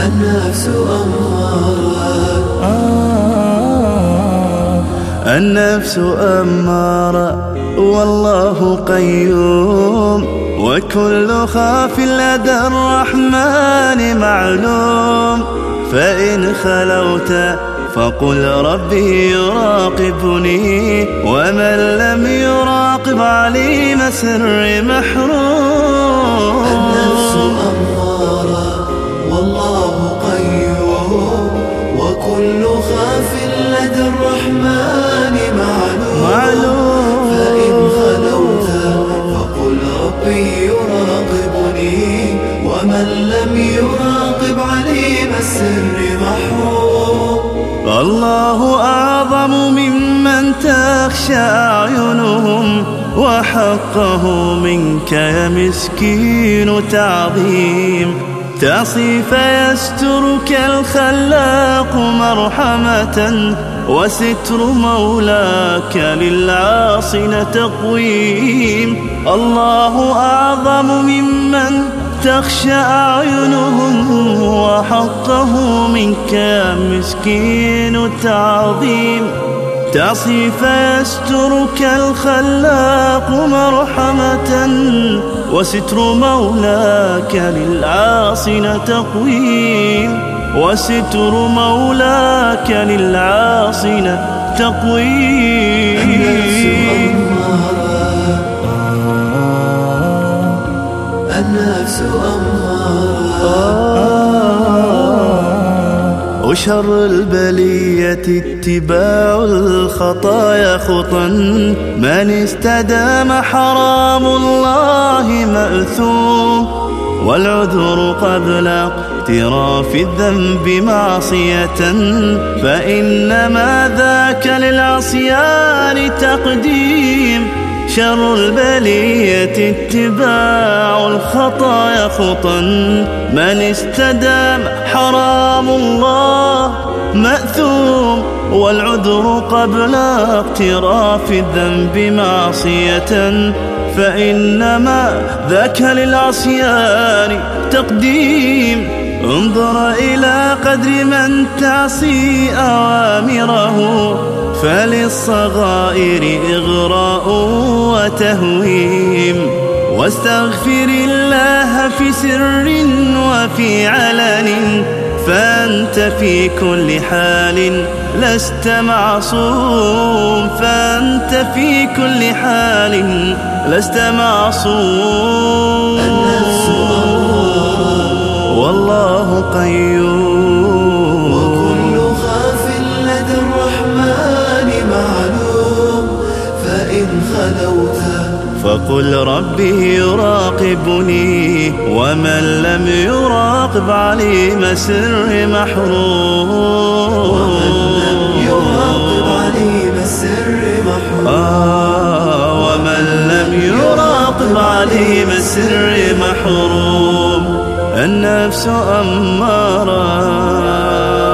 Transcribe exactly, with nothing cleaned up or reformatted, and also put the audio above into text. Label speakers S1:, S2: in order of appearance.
S1: النفس أمارة
S2: آه النفس أمارة والله قيوم، وكل خاف لدى الرحمن معلوم. فإن خلوت فقل ربي يراقبني، ومن لم يراقب عليم سر محروم.
S1: النفس أمارة والله قيوم، وكل خاف لدى الرحمن معلوم, معلوم. فإن خلوت فقل ربي يراقبني، ومن لم يراقب عليم السر محروم.
S2: الله أعظم ممن تخشى أعينهم، وحقه منك يا مسكين تعظيم. تعصي فيسترك الخلاق مرحمة، وستر مولاك للعاصين تقويم. الله أعظم ممن تخشى أعينهم، وحقه منك يا مسكين تعظيم. تعصي فيسترك الخلاق مرحمة، وستر مولاك للعاصين تقويم. وستر مولاك للعاصين تقويم.
S1: النفس أمارة
S2: وشر البلية اتباع الخطايا خطا، من استدام حرام الله مأثوم. والعذر قبل اقتراف الذنب معصية، فإنما ذاك للعصيان تقديم. شر البلية اتباع الخطايا خطا، من استدام حرام الله مأثوم. والعذر قبل اقتراف الذنب معصية، فإنما ذاك للعصيان تقديم. انظر إلى قدر من تعصي أوامره، فللصغائر إغراء وتهويم. واستغفر الله في سر وفي علن، فأنت في كل حال لست معصوم. فأنت في كل حال لست معصوم.
S1: النفس أمارة
S2: والله قيوم،
S1: وكل خاف لدى الرحمن معلوم. فإن خلوت
S2: فقل ربي يراقبني، ومن لم يراقب عليم سر محروم.
S1: ومن لم يراقب عليم السر محروم.
S2: آه ومن لم يراقب عليم السر محروم. النفس أمارة